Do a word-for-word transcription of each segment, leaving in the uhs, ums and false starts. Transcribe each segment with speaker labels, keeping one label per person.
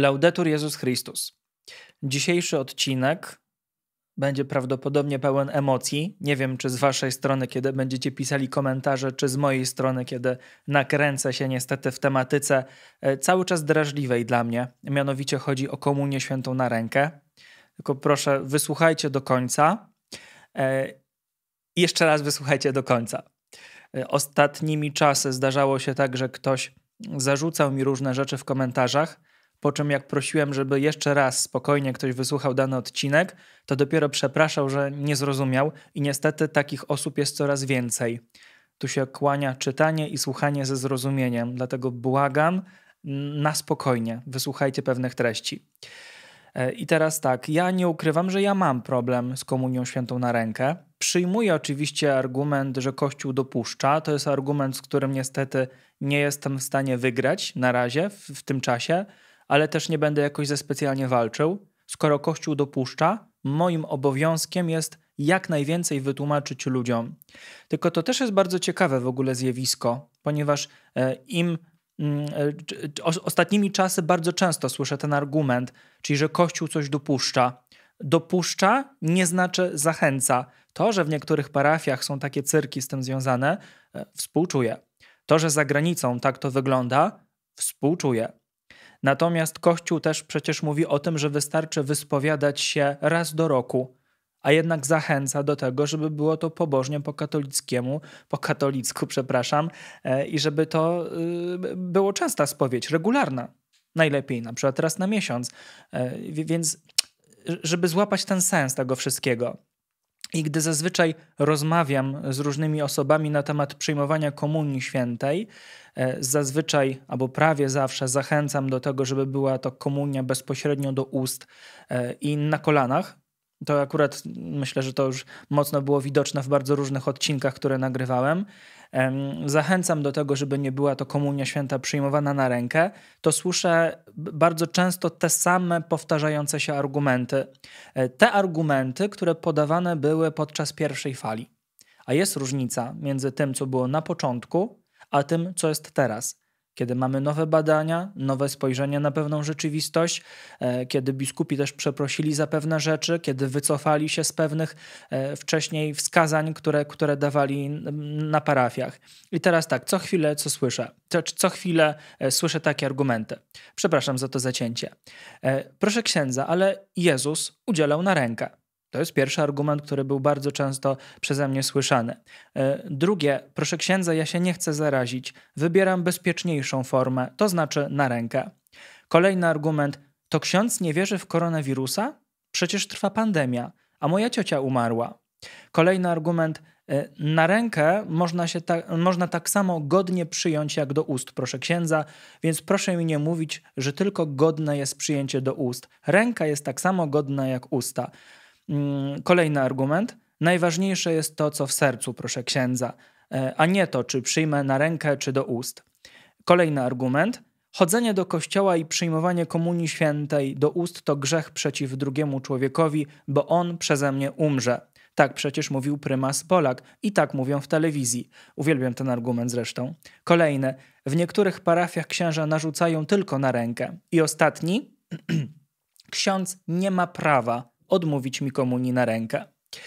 Speaker 1: Laudetur Jezus Chrystus. Dzisiejszy odcinek będzie prawdopodobnie pełen emocji. Nie wiem, czy z waszej strony, kiedy będziecie pisali komentarze, czy z mojej strony, kiedy nakręcę się niestety w tematyce cały czas drażliwej dla mnie. Mianowicie chodzi o komunię świętą na rękę. Tylko proszę, wysłuchajcie do końca. I jeszcze raz wysłuchajcie do końca. Ostatnimi czasy zdarzało się tak, że ktoś zarzucał mi różne rzeczy w komentarzach, po czym jak prosiłem, żeby jeszcze raz spokojnie ktoś wysłuchał dany odcinek, to dopiero przepraszał, że nie zrozumiał i niestety takich osób jest coraz więcej. Tu się kłania czytanie i słuchanie ze zrozumieniem, dlatego błagam, na spokojnie wysłuchajcie pewnych treści. I teraz tak, ja nie ukrywam, że ja mam problem z komunią świętą na rękę. Przyjmuję oczywiście argument, że Kościół dopuszcza. To jest argument, z którym niestety nie jestem w stanie wygrać na razie, w, w tym czasie, ale też nie będę jakoś ze specjalnie walczył. Skoro Kościół dopuszcza, moim obowiązkiem jest jak najwięcej wytłumaczyć ludziom. Tylko to też jest bardzo ciekawe w ogóle zjawisko, ponieważ im ostatnimi czasy bardzo często słyszę ten argument, czyli że Kościół coś dopuszcza. Dopuszcza nie znaczy zachęca. To, że w niektórych parafiach są takie cyrki z tym związane, współczuję. To, że za granicą tak to wygląda, współczuję. Natomiast Kościół też przecież mówi o tym, że wystarczy wyspowiadać się raz do roku, a jednak zachęca do tego, żeby było to pobożnie po katolickiemu, po katolicku, przepraszam, i żeby to było częsta spowiedź, regularna. Najlepiej na przykład raz na miesiąc. Więc żeby złapać ten sens tego wszystkiego. I gdy zazwyczaj rozmawiam z różnymi osobami na temat przyjmowania komunii świętej, zazwyczaj albo prawie zawsze zachęcam do tego, żeby była to komunia bezpośrednio do ust i na kolanach. To akurat myślę, że to już mocno było widoczne w bardzo różnych odcinkach, które nagrywałem. Zachęcam do tego, żeby nie była to komunia święta przyjmowana na rękę. To słyszę bardzo często te same powtarzające się argumenty. Te argumenty, które podawane były podczas pierwszej fali. A jest różnica między tym, co było na początku, a tym, co jest teraz. Kiedy mamy nowe badania, nowe spojrzenie na pewną rzeczywistość, kiedy biskupi też przeprosili za pewne rzeczy, kiedy wycofali się z pewnych wcześniej wskazań, które, które dawali na parafiach. I teraz tak, co chwilę co słyszę? Co, co chwilę słyszę takie argumenty. Przepraszam za to zacięcie. Proszę księdza, ale Jezus udzielał na rękę. To jest pierwszy argument, który był bardzo często przeze mnie słyszany. Drugie, proszę księdza, ja się nie chcę zarazić. Wybieram bezpieczniejszą formę, to znaczy na rękę. Kolejny argument, to ksiądz nie wierzy w koronawirusa? Przecież trwa pandemia, a moja ciocia umarła. Kolejny argument, na rękę można, się ta, można tak samo godnie przyjąć jak do ust, proszę księdza, więc proszę mi nie mówić, że tylko godne jest przyjęcie do ust. Ręka jest tak samo godna jak usta. Kolejny argument. Najważniejsze jest to, co w sercu, proszę księdza, a nie to, czy przyjmę na rękę, czy do ust. Kolejny argument. Chodzenie do kościoła i przyjmowanie komunii świętej do ust to grzech przeciw drugiemu człowiekowi, bo on przeze mnie umrze. Tak przecież mówił prymas Polak i tak mówią w telewizji. Uwielbiam ten argument zresztą. Kolejny. W niektórych parafiach księża narzucają tylko na rękę. I ostatni. Ksiądz nie ma prawa odmówić mi komunii na rękę.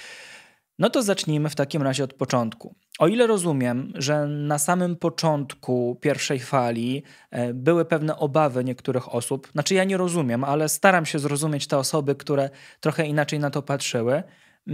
Speaker 1: No to zacznijmy w takim razie od początku. O ile rozumiem, że na samym początku pierwszej fali były pewne obawy niektórych osób, znaczy ja nie rozumiem, ale staram się zrozumieć te osoby, które trochę inaczej na to patrzyły.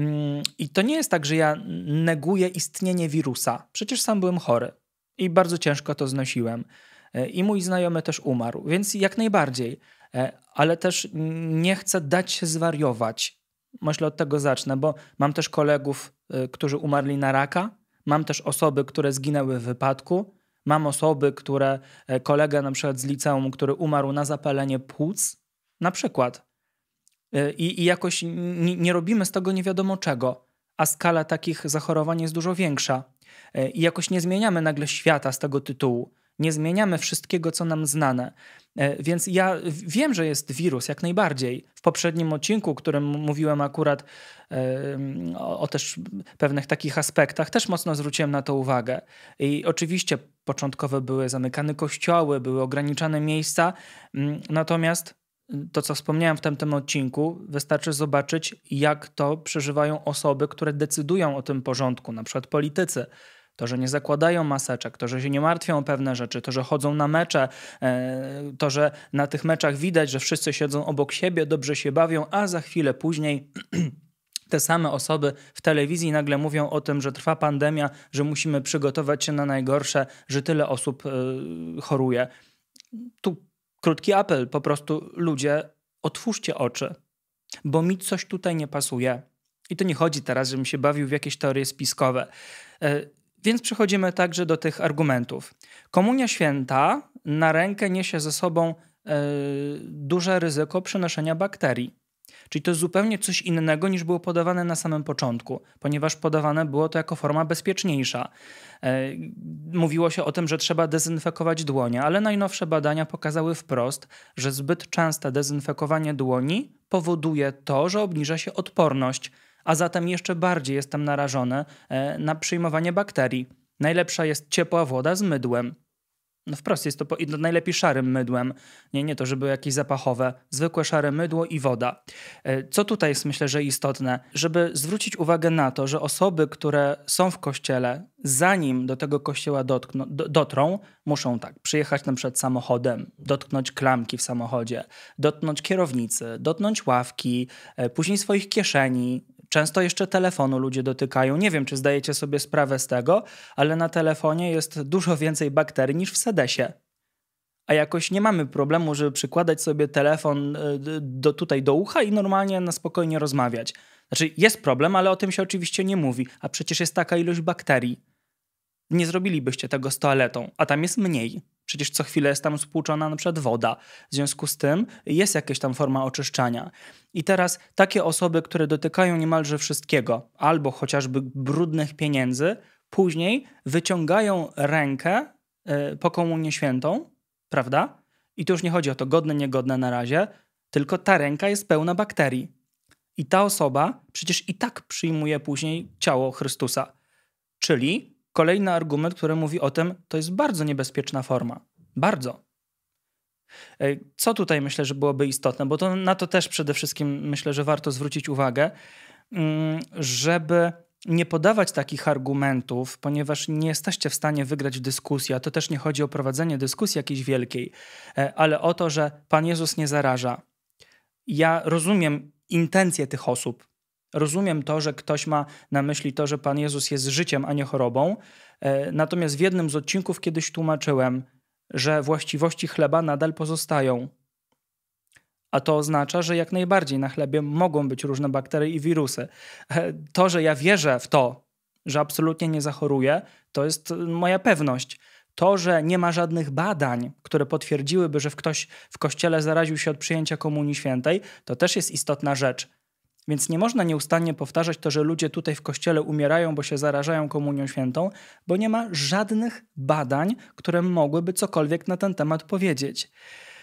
Speaker 1: I to nie jest tak, że ja neguję istnienie wirusa. Przecież sam byłem chory i bardzo ciężko to znosiłem. I mój znajomy też umarł, więc jak najbardziej. Ale też nie chcę dać się zwariować. Myślę, od tego zacznę, bo mam też kolegów, którzy umarli na raka, mam też osoby, które zginęły w wypadku, mam osoby, które, kolega na przykład z liceum, który umarł na zapalenie płuc, na przykład. I, i jakoś nie, nie robimy z tego nie wiadomo czego, a skala takich zachorowań jest dużo większa. I jakoś nie zmieniamy nagle świata z tego tytułu. Nie zmieniamy wszystkiego, co nam znane. Więc ja wiem, że jest wirus, jak najbardziej. W poprzednim odcinku, którym mówiłem akurat o, o też pewnych takich aspektach, też mocno zwróciłem na to uwagę. I oczywiście początkowo były zamykane kościoły, były ograniczane miejsca, natomiast to, co wspomniałem w tamtym odcinku, wystarczy zobaczyć, jak to przeżywają osoby, które decydują o tym porządku, na przykład politycy. To, że nie zakładają maseczek, to, że się nie martwią o pewne rzeczy, to, że chodzą na mecze, to, że na tych meczach widać, że wszyscy siedzą obok siebie, dobrze się bawią, a za chwilę później te same osoby w telewizji nagle mówią o tym, że trwa pandemia, że musimy przygotować się na najgorsze, że tyle osób choruje. Tu krótki apel, po prostu ludzie, otwórzcie oczy, bo mi coś tutaj nie pasuje. I to nie chodzi teraz, żebym się bawił w jakieś teorie spiskowe. Więc przechodzimy także do tych argumentów. Komunia święta na rękę niesie ze sobą yy, duże ryzyko przenoszenia bakterii. Czyli to jest zupełnie coś innego niż było podawane na samym początku, ponieważ podawane było to jako forma bezpieczniejsza. Yy, mówiło się o tym, że trzeba dezynfekować dłonie, ale najnowsze badania pokazały wprost, że zbyt częste dezynfekowanie dłoni powoduje to, że obniża się odporność, a zatem jeszcze bardziej jestem narażony na przyjmowanie bakterii. Najlepsza jest ciepła woda z mydłem. No wprost jest to po, najlepiej szarym mydłem. Nie, nie to, żeby jakieś zapachowe. Zwykłe szare mydło i woda. Co tutaj jest, myślę, że istotne? Żeby zwrócić uwagę na to, że osoby, które są w kościele, zanim do tego kościoła dotkną, do, dotrą, muszą tak przyjechać na przykład samochodem, dotknąć klamki w samochodzie, dotknąć kierownicy, dotknąć ławki, później swoich kieszeni. Często jeszcze telefonu ludzie dotykają. Nie wiem, czy zdajecie sobie sprawę z tego, ale na telefonie jest dużo więcej bakterii niż w sedesie. A jakoś nie mamy problemu, żeby przykładać sobie telefon do, tutaj do ucha i normalnie na spokojnie rozmawiać. Znaczy jest problem, ale o tym się oczywiście nie mówi. A przecież jest taka ilość bakterii. Nie zrobilibyście tego z toaletą, a tam jest mniej. Przecież co chwilę jest tam spłuczona na przykład woda. W związku z tym jest jakaś tam forma oczyszczania. I teraz takie osoby, które dotykają niemalże wszystkiego, albo chociażby brudnych pieniędzy, później wyciągają rękę y, po komunię świętą, prawda? I tu już nie chodzi o to godne, niegodne na razie, tylko ta ręka jest pełna bakterii. I ta osoba przecież i tak przyjmuje później ciało Chrystusa. Czyli kolejny argument, który mówi o tym, to jest bardzo niebezpieczna forma. Bardzo. Co tutaj myślę, że byłoby istotne, bo to, na to też przede wszystkim myślę, że warto zwrócić uwagę, żeby nie podawać takich argumentów, ponieważ nie jesteście w stanie wygrać dyskusji, a to też nie chodzi o prowadzenie dyskusji jakiejś wielkiej, ale o to, że Pan Jezus nie zaraża. Ja rozumiem intencje tych osób. Rozumiem to, że ktoś ma na myśli to, że Pan Jezus jest życiem, a nie chorobą. Natomiast w jednym z odcinków kiedyś tłumaczyłem, że właściwości chleba nadal pozostają. A to oznacza, że jak najbardziej na chlebie mogą być różne bakterie i wirusy. To, że ja wierzę w to, że absolutnie nie zachoruję, to jest moja pewność. To, że nie ma żadnych badań, które potwierdziłyby, że ktoś w kościele zaraził się od przyjęcia Komunii Świętej, to też jest istotna rzecz. Więc nie można nieustannie powtarzać to, że ludzie tutaj w kościele umierają, bo się zarażają Komunią Świętą, bo nie ma żadnych badań, które mogłyby cokolwiek na ten temat powiedzieć.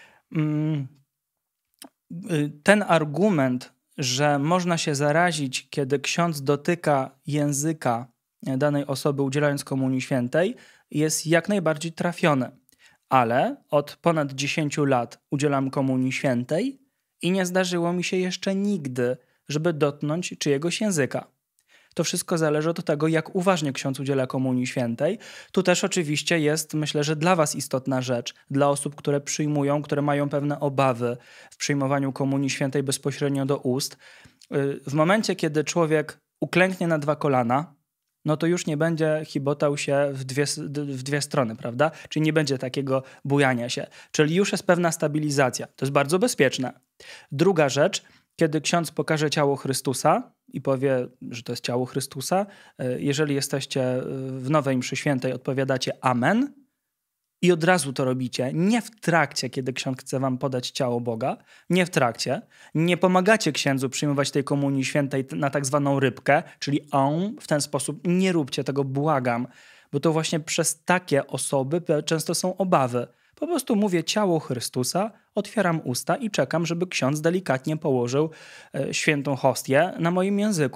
Speaker 1: Ten argument, że można się zarazić, kiedy ksiądz dotyka języka danej osoby udzielając Komunii Świętej, jest jak najbardziej trafiony. Ale od ponad dziesięciu lat udzielam Komunii Świętej i nie zdarzyło mi się jeszcze nigdy, żeby dotknąć czyjegoś języka. To wszystko zależy od tego, jak uważnie ksiądz udziela Komunii Świętej. Tu też oczywiście jest, myślę, że dla was istotna rzecz, dla osób, które przyjmują, które mają pewne obawy w przyjmowaniu Komunii Świętej bezpośrednio do ust. W momencie, kiedy człowiek uklęknie na dwa kolana, no to już nie będzie chibotał się w dwie, w dwie strony, prawda? Czyli nie będzie takiego bujania się. Czyli już jest pewna stabilizacja. To jest bardzo bezpieczne. Druga rzecz, kiedy ksiądz pokaże ciało Chrystusa i powie, że to jest ciało Chrystusa, jeżeli jesteście w nowej mszy świętej, odpowiadacie amen i od razu to robicie. Nie w trakcie, kiedy ksiądz chce wam podać ciało Boga, nie w trakcie. Nie pomagacie księdzu przyjmować tej komunii świętej na tak zwaną rybkę, czyli on w ten sposób. Nie róbcie tego, błagam, bo to właśnie przez takie osoby często są obawy. Po prostu mówię ciało Chrystusa, otwieram usta i czekam, żeby ksiądz delikatnie położył świętą hostię na moim języku.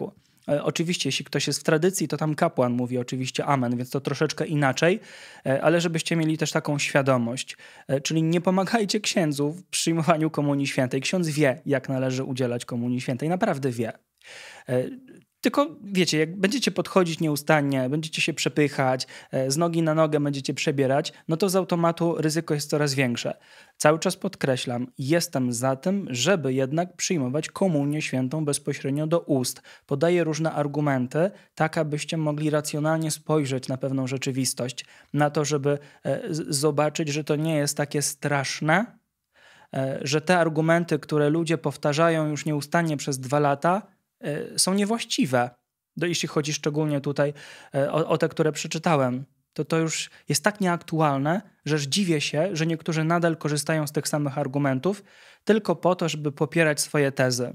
Speaker 1: E, Oczywiście, jeśli ktoś jest w tradycji, to tam kapłan mówi oczywiście amen, więc to troszeczkę inaczej, e, ale żebyście mieli też taką świadomość. E, Czyli nie pomagajcie księdzu w przyjmowaniu Komunii Świętej. Ksiądz wie, jak należy udzielać Komunii Świętej, naprawdę wie. E, Tylko wiecie, jak będziecie podchodzić nieustannie, będziecie się przepychać, e, z nogi na nogę będziecie przebierać, no to z automatu ryzyko jest coraz większe. Cały czas podkreślam, jestem za tym, żeby jednak przyjmować Komunię Świętą bezpośrednio do ust. Podaję różne argumenty, tak abyście mogli racjonalnie spojrzeć na pewną rzeczywistość, na to, żeby e, z- zobaczyć, że to nie jest takie straszne, e, że te argumenty, które ludzie powtarzają już nieustannie przez dwa lata, e, są niewłaściwe. Do, jeśli chodzi szczególnie tutaj e, o, o te, które przeczytałem, to to już jest tak nieaktualne, że aż dziwię się, że niektórzy nadal korzystają z tych samych argumentów tylko po to, żeby popierać swoje tezy.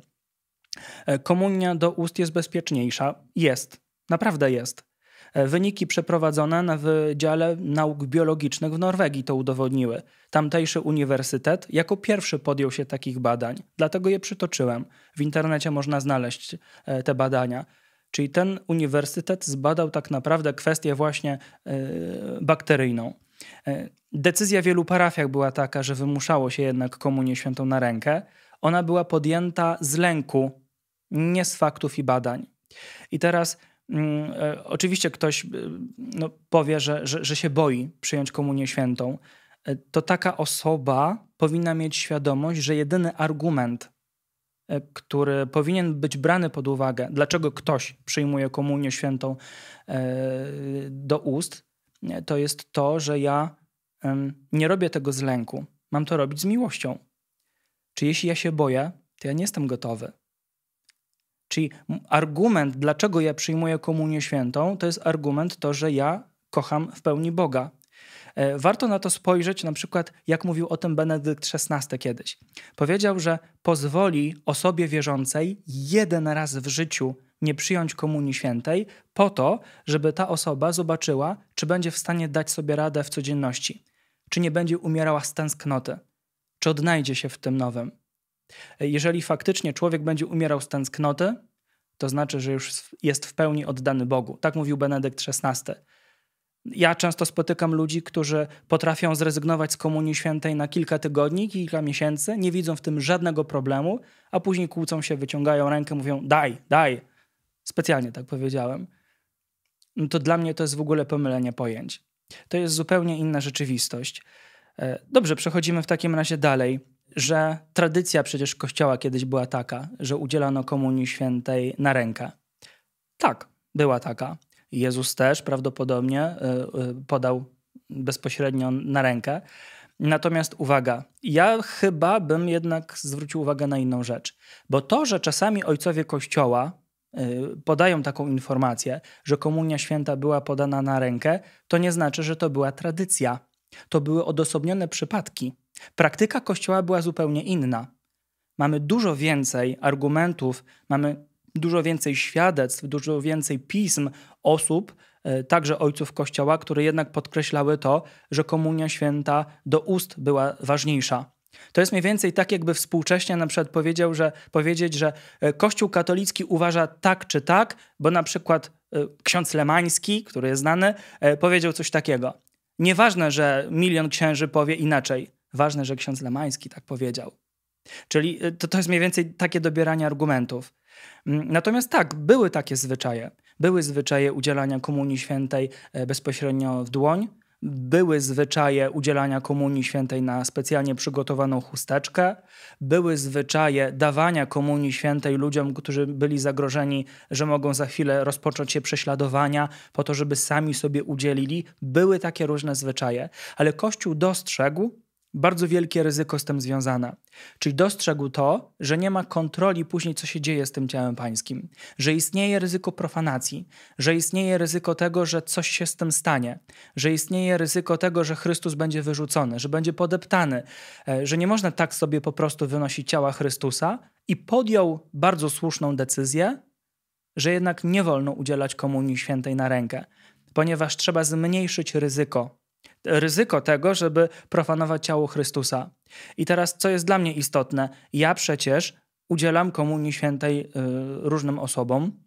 Speaker 1: E, Komunia do ust jest bezpieczniejsza. Jest. Naprawdę jest. E, Wyniki przeprowadzone na Wydziale Nauk Biologicznych w Norwegii to udowodniły. Tamtejszy uniwersytet jako pierwszy podjął się takich badań. Dlatego je przytoczyłem. W internecie można znaleźć e, te badania. Czyli ten uniwersytet zbadał tak naprawdę kwestię właśnie e, bakteryjną. E, Decyzja w wielu parafiach była taka, że wymuszało się jednak Komunię Świętą na rękę. Ona była podjęta z lęku, nie z faktów i badań. I teraz mm, e, oczywiście ktoś e, no, powie, że, że, że się boi przyjąć Komunię Świętą. E, To taka osoba powinna mieć świadomość, że jedyny argument, e, który powinien być brany pod uwagę, dlaczego ktoś przyjmuje Komunię Świętą e, do ust, e, to jest to, że ja em, nie robię tego z lęku. Mam to robić z miłością. Czy jeśli ja się boję, to ja nie jestem gotowy. Czyli m- argument, dlaczego ja przyjmuję Komunię Świętą, to jest argument to, że ja kocham w pełni Boga. E, Warto na to spojrzeć, na przykład jak mówił o tym Benedykt szesnasty kiedyś. Powiedział, że pozwoli osobie wierzącej jeden raz w życiu nie przyjąć Komunii Świętej po to, żeby ta osoba zobaczyła, czy będzie w stanie dać sobie radę w codzienności, czy nie będzie umierała z tęsknoty, czy odnajdzie się w tym nowym. E, Jeżeli faktycznie człowiek będzie umierał z tęsknoty, to znaczy, że już jest w pełni oddany Bogu. Tak mówił Benedykt szesnasty. Ja często spotykam ludzi, którzy potrafią zrezygnować z Komunii Świętej na kilka tygodni, kilka miesięcy, nie widzą w tym żadnego problemu, a później kłócą się, wyciągają rękę, mówią daj, daj. Specjalnie tak powiedziałem. No to dla mnie to jest w ogóle pomylenie pojęć. To jest zupełnie inna rzeczywistość. E, Dobrze, przechodzimy w takim razie dalej, że tradycja przecież Kościoła kiedyś była taka, że udzielano Komunii Świętej na rękę. Tak, była taka. Jezus też prawdopodobnie y, y, podał bezpośrednio na rękę. Natomiast uwaga, ja chyba bym jednak zwrócił uwagę na inną rzecz. Bo to, że czasami ojcowie Kościoła y, podają taką informację, że Komunia Święta była podana na rękę, to nie znaczy, że to była tradycja. To były odosobnione przypadki. Praktyka Kościoła była zupełnie inna. Mamy dużo więcej argumentów, mamy dużo więcej świadectw, dużo więcej pism osób, e, także ojców Kościoła, które jednak podkreślały to, że Komunia Święta do ust była ważniejsza. To jest mniej więcej tak, jakby współcześnie na przykład powiedział, że, powiedzieć, że e, Kościół katolicki uważa tak czy tak, bo na przykład e, ksiądz Lemański, który jest znany, e, powiedział coś takiego. Nieważne, że milion księży powie inaczej. Ważne, że ksiądz Lemański tak powiedział. Czyli to, to jest mniej więcej takie dobieranie argumentów. Mm, Natomiast tak, były takie zwyczaje. Były zwyczaje udzielania Komunii Świętej e, bezpośrednio w dłoń. Były zwyczaje udzielania Komunii Świętej na specjalnie przygotowaną chusteczkę. Były zwyczaje dawania Komunii Świętej ludziom, którzy byli zagrożeni, że mogą za chwilę rozpocząć się prześladowania po to, żeby sami sobie udzielili. Były takie różne zwyczaje. Ale Kościół dostrzegł bardzo wielkie ryzyko z tym związane. Czyli dostrzegł to, że nie ma kontroli później, co się dzieje z tym ciałem pańskim. Że istnieje ryzyko profanacji, że istnieje ryzyko tego, że coś się z tym stanie, że istnieje ryzyko tego, że Chrystus będzie wyrzucony, że będzie podeptany, e, że nie można tak sobie po prostu wynosić ciała Chrystusa i podjął bardzo słuszną decyzję, że jednak nie wolno udzielać Komunii Świętej na rękę, ponieważ trzeba zmniejszyć ryzyko. Ryzyko tego, żeby profanować ciało Chrystusa. I teraz, co jest dla mnie istotne, ja przecież udzielam Komunii Świętej y, różnym osobom,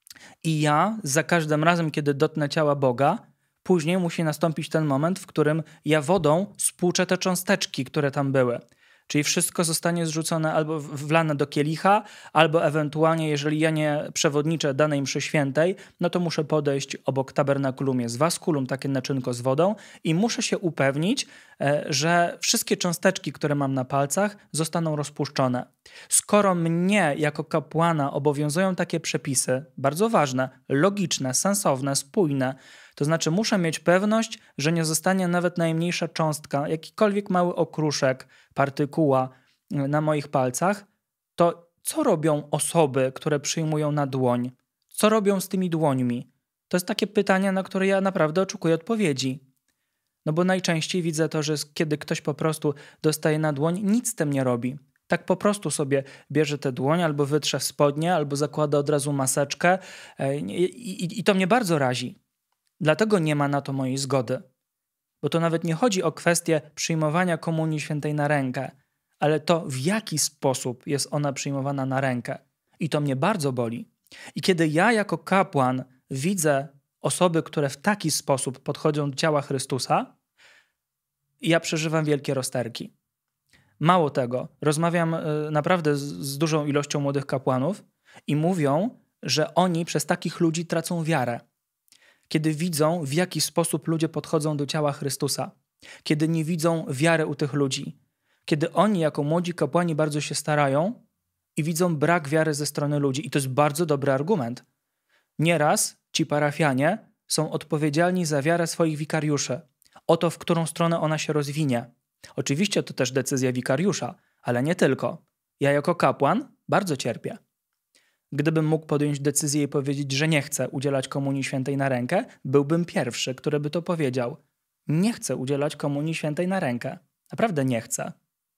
Speaker 1: I ja za każdym razem, kiedy dotknę ciała Boga, później musi nastąpić ten moment, w którym ja wodą spłuczę te cząsteczki, które tam były. Czyli wszystko zostanie zrzucone albo wlane do kielicha, albo ewentualnie, jeżeli ja nie przewodniczę danej mszy świętej, no to muszę podejść obok tabernakulum jest waskulum, takie naczynko z wodą i muszę się upewnić, że wszystkie cząsteczki, które mam na palcach, zostaną rozpuszczone. Skoro mnie jako kapłana obowiązują takie przepisy, bardzo ważne, logiczne, sensowne, spójne, to znaczy muszę mieć pewność, że nie zostanie nawet najmniejsza cząstka, jakikolwiek mały okruszek, partykuła na moich palcach, to co robią osoby, które przyjmują na dłoń? Co robią z tymi dłońmi? To jest takie pytanie, na które ja naprawdę oczekuję odpowiedzi. No bo najczęściej widzę to, że kiedy ktoś po prostu dostaje na dłoń, nic z tym nie robi. Tak po prostu sobie bierze tę dłoń, albo wytrze w spodnie, albo zakłada od razu maseczkę i, i, i to mnie bardzo razi. Dlatego nie ma na to mojej zgody. Bo to nawet nie chodzi o kwestię przyjmowania komunii świętej na rękę, ale to, w jaki sposób jest ona przyjmowana na rękę. I to mnie bardzo boli. I kiedy ja jako kapłan widzę osoby, które w taki sposób podchodzą do ciała Chrystusa, ja przeżywam wielkie rozterki. Mało tego, rozmawiam naprawdę z, z dużą ilością młodych kapłanów i mówią, że oni przez takich ludzi tracą wiarę. Kiedy widzą, w jaki sposób ludzie podchodzą do ciała Chrystusa, kiedy nie widzą wiary u tych ludzi, kiedy oni jako młodzi kapłani bardzo się starają i widzą brak wiary ze strony ludzi. I to jest bardzo dobry argument. Nieraz ci parafianie są odpowiedzialni za wiarę swoich wikariuszy, o to, w którą stronę ona się rozwinie. Oczywiście to też decyzja wikariusza, ale nie tylko. Ja jako kapłan bardzo cierpię. Gdybym mógł podjąć decyzję i powiedzieć, że nie chcę udzielać komunii świętej na rękę, byłbym pierwszy, który by to powiedział. Nie chcę udzielać komunii świętej na rękę. Naprawdę nie chcę.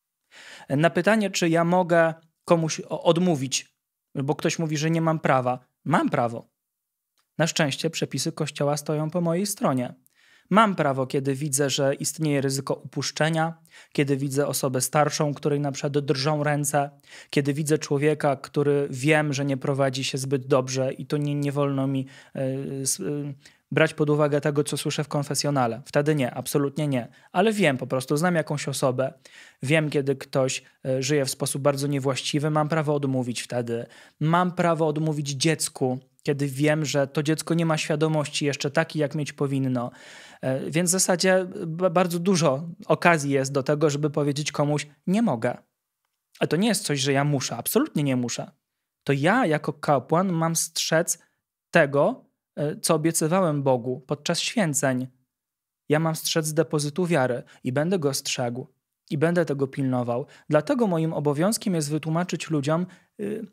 Speaker 1: Na pytanie, czy ja mogę komuś odmówić, bo ktoś mówi, że nie mam prawa. Mam prawo. Na szczęście przepisy Kościoła stoją po mojej stronie. Mam prawo, kiedy widzę, że istnieje ryzyko upuszczenia, kiedy widzę osobę starszą, której na przykład drżą ręce, kiedy widzę człowieka, który wiem, że nie prowadzi się zbyt dobrze i to nie, nie wolno mi y, y, brać pod uwagę tego, co słyszę w konfesjonale. Wtedy nie, absolutnie nie. Ale wiem po prostu, znam jakąś osobę, wiem, kiedy ktoś y, żyje w sposób bardzo niewłaściwy, mam prawo odmówić wtedy. Mam prawo odmówić dziecku, kiedy wiem, że to dziecko nie ma świadomości jeszcze takiej, jak mieć powinno. Więc w zasadzie bardzo dużo okazji jest do tego, żeby powiedzieć komuś nie mogę. Ale to nie jest coś, że ja muszę. Absolutnie nie muszę. To ja jako kapłan mam strzec tego, co obiecywałem Bogu podczas święceń. Ja mam strzec depozytu wiary i będę go strzegł. I będę tego pilnował. Dlatego moim obowiązkiem jest wytłumaczyć ludziom yy,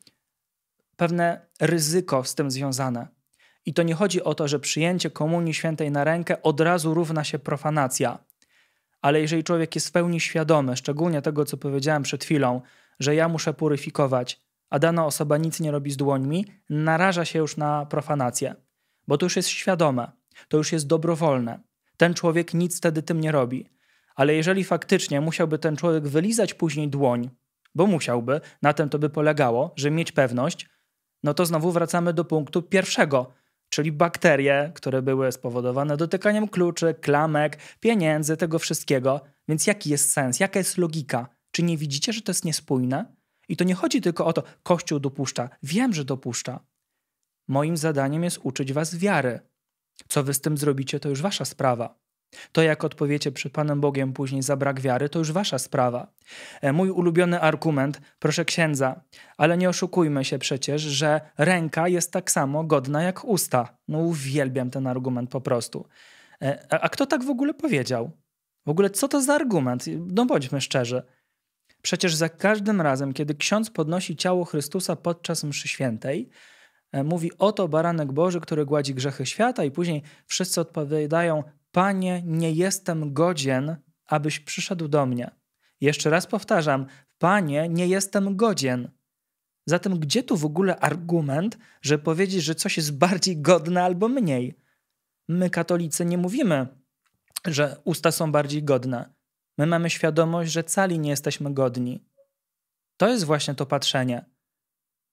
Speaker 1: pewne ryzyko z tym związane. I to nie chodzi o to, że przyjęcie komunii świętej na rękę od razu równa się profanacja. Ale jeżeli człowiek jest w pełni świadomy, szczególnie tego, co powiedziałem przed chwilą, że ja muszę puryfikować, a dana osoba nic nie robi z dłońmi, naraża się już na profanację. Bo to już jest świadome, to już jest dobrowolne. Ten człowiek nic wtedy tym nie robi. Ale jeżeli faktycznie musiałby ten człowiek wylizać później dłoń, bo musiałby, na tym to by polegało, żeby mieć pewność, no to znowu wracamy do punktu pierwszego, czyli bakterie, które były spowodowane dotykaniem kluczy, klamek, pieniędzy, tego wszystkiego. Więc jaki jest sens? Jaka jest logika? Czy nie widzicie, że to jest niespójne? I to nie chodzi tylko o to, Kościół dopuszcza. Wiem, że dopuszcza. Moim zadaniem jest uczyć was wiary. Co wy z tym zrobicie, to już wasza sprawa. To, jak odpowiecie przed Panem Bogiem później za brak wiary, to już wasza sprawa. Mój ulubiony argument, proszę księdza, ale nie oszukujmy się przecież, że ręka jest tak samo godna jak usta. No uwielbiam ten argument po prostu. A, a kto tak w ogóle powiedział? W ogóle co to za argument? No bądźmy szczerzy. Przecież za każdym razem, kiedy ksiądz podnosi ciało Chrystusa podczas mszy świętej, mówi oto baranek Boży, który gładzi grzechy świata i później wszyscy odpowiadają: Panie, nie jestem godzien, abyś przyszedł do mnie. Jeszcze raz powtarzam, Panie, nie jestem godzien. Zatem gdzie tu w ogóle argument, żeby powiedzieć, że coś jest bardziej godne albo mniej? My, katolicy, nie mówimy, że usta są bardziej godne. My mamy świadomość, że cali nie jesteśmy godni. To jest właśnie to patrzenie.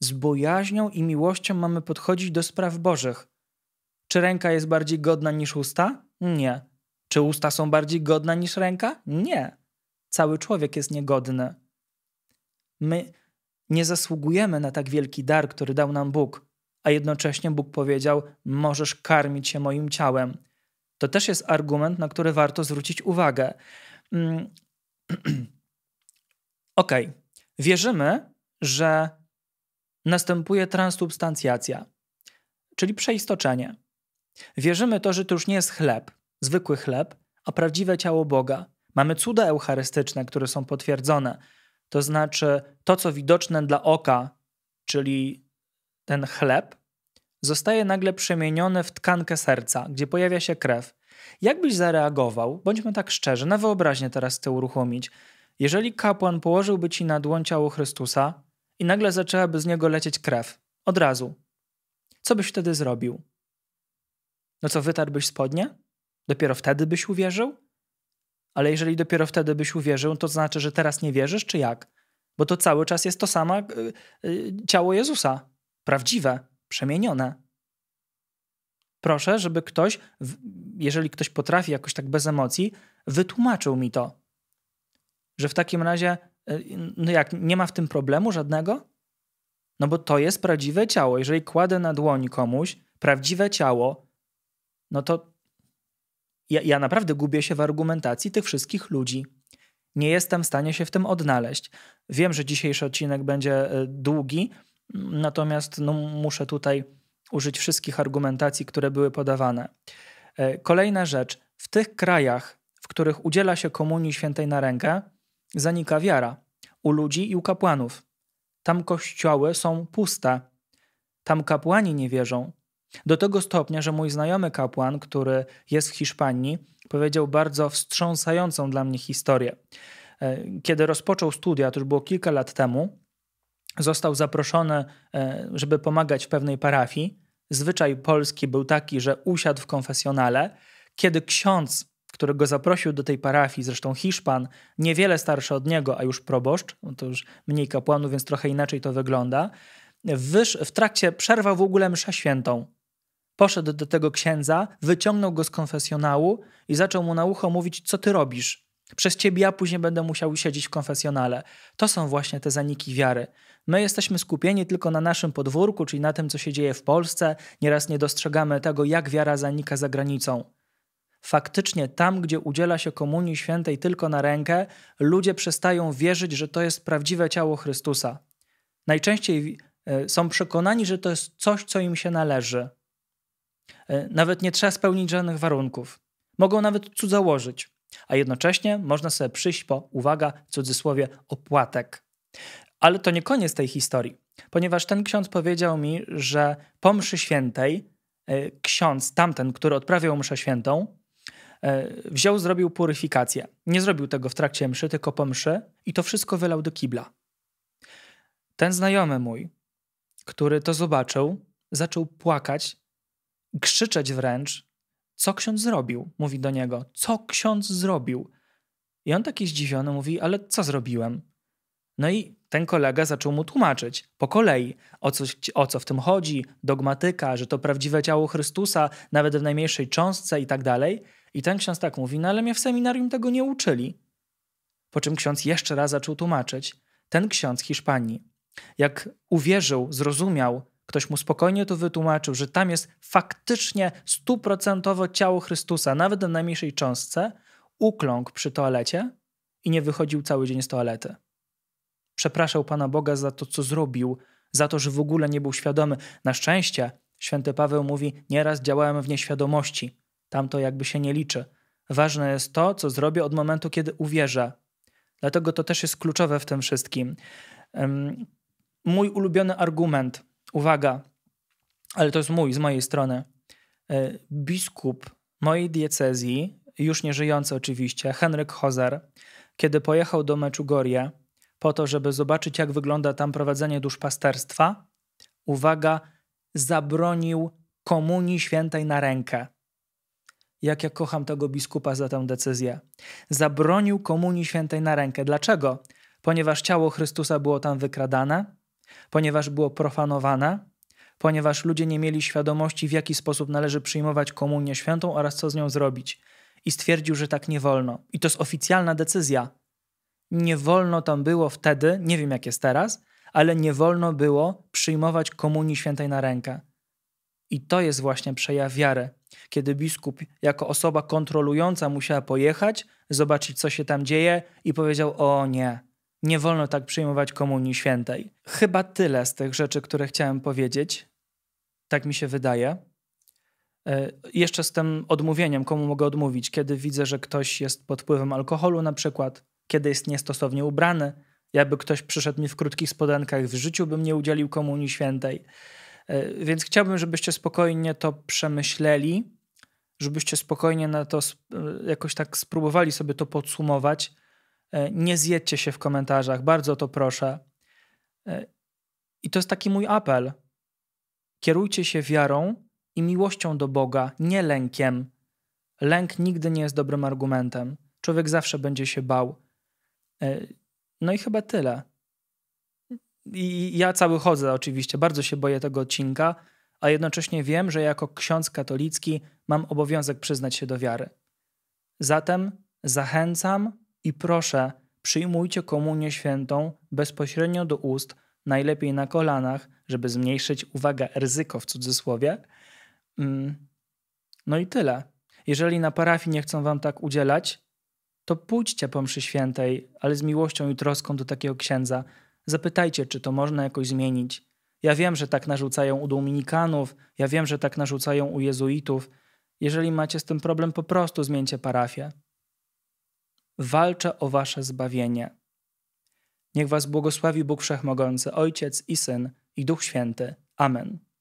Speaker 1: Z bojaźnią i miłością mamy podchodzić do spraw bożych. Czy ręka jest bardziej godna niż usta? Nie. Czy usta są bardziej godne niż ręka? Nie. Cały człowiek jest niegodny. My nie zasługujemy na tak wielki dar, który dał nam Bóg, a jednocześnie Bóg powiedział: możesz karmić się moim ciałem. To też jest argument, na który warto zwrócić uwagę. Mm. Okej, okay. Wierzymy, że następuje transsubstancjacja, czyli przeistoczenie. Wierzymy to, że to już nie jest chleb, zwykły chleb, a prawdziwe ciało Boga. Mamy cuda eucharystyczne, które są potwierdzone. To znaczy to, co widoczne dla oka, czyli ten chleb, zostaje nagle przemienione w tkankę serca, gdzie pojawia się krew. Jak byś zareagował, bądźmy tak szczerzy, na wyobraźnię teraz chcę uruchomić, jeżeli kapłan położyłby ci na dłoń ciało Chrystusa i nagle zaczęłaby z niego lecieć krew, od razu, co byś wtedy zrobił? No co, wytarłbyś spodnie? Dopiero wtedy byś uwierzył? Ale jeżeli dopiero wtedy byś uwierzył, to znaczy, że teraz nie wierzysz, czy jak? Bo to cały czas jest to samo yy, yy, ciało Jezusa. Prawdziwe, przemienione. Proszę, żeby ktoś, jeżeli ktoś potrafi jakoś tak bez emocji, wytłumaczył mi to. Że w takim razie, yy, no jak, nie ma w tym problemu żadnego? No bo to jest prawdziwe ciało. Jeżeli kładę na dłoni komuś prawdziwe ciało, no to ja, ja naprawdę gubię się w argumentacji tych wszystkich ludzi. Nie jestem w stanie się w tym odnaleźć. Wiem, że dzisiejszy odcinek będzie długi, natomiast no, muszę tutaj użyć wszystkich argumentacji, które były podawane. Kolejna rzecz. W tych krajach, w których udziela się komunii świętej na rękę, zanika wiara u ludzi i u kapłanów. Tam kościoły są puste. Tam kapłani nie wierzą. Do tego stopnia, że mój znajomy kapłan, który jest w Hiszpanii, powiedział bardzo wstrząsającą dla mnie historię. Kiedy rozpoczął studia, to już było kilka lat temu, został zaproszony, żeby pomagać w pewnej parafii. Zwyczaj polski był taki, że usiadł w konfesjonale. Kiedy ksiądz, który go zaprosił do tej parafii, zresztą Hiszpan, niewiele starszy od niego, a już proboszcz, no to już mniej kapłanów, więc trochę inaczej to wygląda, wysz, w trakcie przerwał w ogóle mszę świętą. Poszedł do tego księdza, wyciągnął go z konfesjonału i zaczął mu na ucho mówić: co ty robisz? Przez ciebie ja później będę musiał siedzieć w konfesjonale. To są właśnie te zaniki wiary. My jesteśmy skupieni tylko na naszym podwórku, czyli na tym, co się dzieje w Polsce. Nieraz nie dostrzegamy tego, jak wiara zanika za granicą. Faktycznie tam, gdzie udziela się komunii świętej tylko na rękę, ludzie przestają wierzyć, że to jest prawdziwe ciało Chrystusa. Najczęściej są przekonani, że to jest coś, co im się należy. Nawet nie trzeba spełnić żadnych warunków. Mogą nawet cudzołożyć, a jednocześnie można sobie przyjść po, uwaga, w cudzysłowie, opłatek. Ale to nie koniec tej historii, ponieważ ten ksiądz powiedział mi, że po mszy świętej ksiądz, tamten, który odprawiał mszę świętą, wziął, zrobił puryfikację. Nie zrobił tego w trakcie mszy, tylko po mszy i to wszystko wylał do kibla. Ten znajomy mój, który to zobaczył, zaczął płakać, krzyczeć wręcz: co ksiądz zrobił? Mówi do niego: co ksiądz zrobił? I on taki zdziwiony mówi: ale co zrobiłem? No i ten kolega zaczął mu tłumaczyć po kolei, o co, o co w tym chodzi, dogmatyka, że to prawdziwe ciało Chrystusa, nawet w najmniejszej cząstce i tak dalej. I ten ksiądz tak mówi: no ale mnie w seminarium tego nie uczyli. Po czym ksiądz jeszcze raz zaczął tłumaczyć. Ten ksiądz z Hiszpanii, jak uwierzył, zrozumiał, ktoś mu spokojnie to wytłumaczył, że tam jest faktycznie stuprocentowo ciało Chrystusa, nawet w najmniejszej cząstce, ukląkł przy toalecie i nie wychodził cały dzień z toalety. Przepraszał Pana Boga za to, co zrobił, za to, że w ogóle nie był świadomy. Na szczęście święty Paweł mówi: nieraz działałem w nieświadomości. Tam to jakby się nie liczy. Ważne jest to, co zrobię od momentu, kiedy uwierzę. Dlatego to też jest kluczowe w tym wszystkim. Um, mój ulubiony argument, uwaga, ale to jest mój, z mojej strony. Biskup mojej diecezji, już nie żyjący oczywiście, Henryk Hozer, kiedy pojechał do Meczugorie po to, żeby zobaczyć, jak wygląda tam prowadzenie duszpasterstwa, uwaga, zabronił komunii świętej na rękę. Jak ja kocham tego biskupa za tę decyzję. Zabronił komunii świętej na rękę. Dlaczego? Ponieważ ciało Chrystusa było tam wykradane, ponieważ było profanowane, ponieważ ludzie nie mieli świadomości, w jaki sposób należy przyjmować komunię świętą oraz co z nią zrobić. I stwierdził, że tak nie wolno. I to jest oficjalna decyzja. Nie wolno tam było wtedy, nie wiem jak jest teraz, ale nie wolno było przyjmować komunii świętej na rękę. I to jest właśnie przejaw wiary, kiedy biskup jako osoba kontrolująca musiała pojechać, zobaczyć co się tam dzieje i powiedział: o nie, nie wolno tak przyjmować komunii świętej. Chyba tyle z tych rzeczy, które chciałem powiedzieć. Tak mi się wydaje. Jeszcze z tym odmówieniem, komu mogę odmówić, kiedy widzę, że ktoś jest pod wpływem alkoholu na przykład, kiedy jest niestosownie ubrany, jakby ktoś przyszedł mi w krótkich spodenkach, w życiu bym nie udzielił komunii świętej. Więc chciałbym, żebyście spokojnie to przemyśleli, żebyście spokojnie na to jakoś tak spróbowali sobie to podsumować. Nie zjedźcie się w komentarzach, bardzo o to proszę. I to jest taki mój apel. Kierujcie się wiarą i miłością do Boga, nie lękiem. Lęk nigdy nie jest dobrym argumentem. Człowiek zawsze będzie się bał. No i chyba tyle. I ja cały chodzę oczywiście, bardzo się boję tego odcinka, a jednocześnie wiem, że jako ksiądz katolicki mam obowiązek przyznać się do wiary. Zatem zachęcam i proszę, przyjmujcie komunię świętą bezpośrednio do ust, najlepiej na kolanach, żeby zmniejszyć, uwaga, ryzyko w cudzysłowie. No i tyle. Jeżeli na parafii nie chcą wam tak udzielać, to pójdźcie po mszy świętej, ale z miłością i troską do takiego księdza. Zapytajcie, czy to można jakoś zmienić. Ja wiem, że tak narzucają u dominikanów, ja wiem, że tak narzucają u jezuitów. Jeżeli macie z tym problem, po prostu zmieńcie parafię. Walczę o wasze zbawienie. Niech was błogosławi Bóg Wszechmogący, Ojciec i Syn, i Duch Święty. Amen.